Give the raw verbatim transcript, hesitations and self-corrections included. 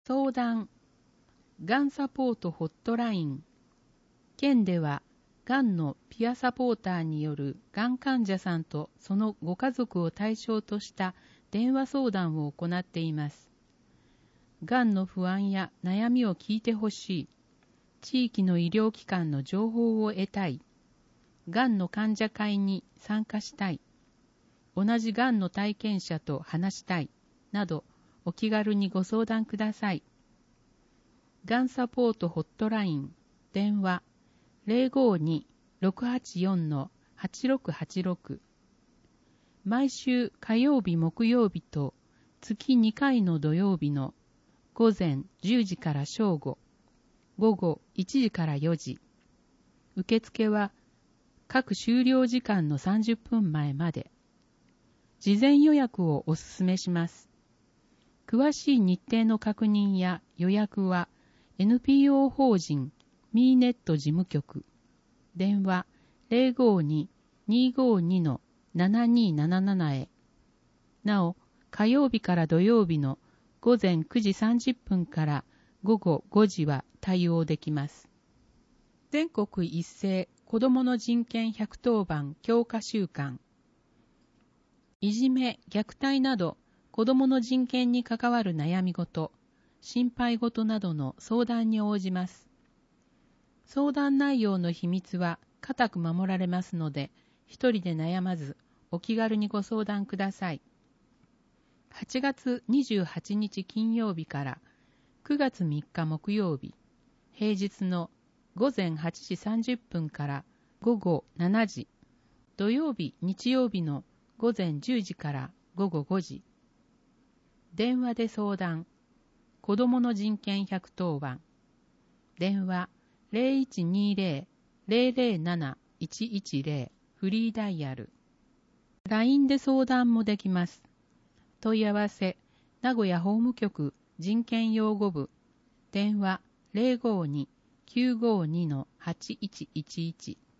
相談、がんサポートホットライン。県では、がんのピアサポーターによるがん患者さんとそのご家族を対象とした電話相談を行っています。がんの不安や悩みを聞いてほしい、地域の医療機関の情報を得たい、がんの患者会に参加したい、同じがんの体験者と話したい、などお気軽にご相談ください。がんサポートホットライン、電話 ゼロごに ろくはちよん はちろくはちろく。毎週火曜日木曜日と月にかいの土曜日の午前じゅうじから正午、午後いちじからよじ。受付は各終了時間のさんじゅっぷんまえまで。事前予約をお勧めします。詳しい日程の確認や予約は エヌピーオー 法人ミーネット事務局、電話 ゼロごに にーごに ななにーなななな へ。なお、火曜日から土曜日の午前くじさんじゅっぷんから午後ごじは対応できます。全国一斉子どもの人権ひゃくとおばん強化週間。いじめ、虐待など子どもの人権に関わる悩み事、心配事などの相談に応じます。相談内容の秘密は固く守られますので、一人で悩まずお気軽にご相談ください。はちがつにじゅうはちにち金曜日からくがつみっか木曜日、平日のごぜんはちじさんじゅっぷんから午後しちじ、土曜日日曜日のごぜんじゅうじから午後ごじ。電話で相談、子どもの人権ひゃくとおばん。電話 ゼロいちにーぜろ ゼロゼロなないちいちゼロ、フリーダイヤル。ライン で相談もできます。問い合わせ、名古屋法務局人権擁護部、電話 ゼロごに きゅうごに はちいちいちいち。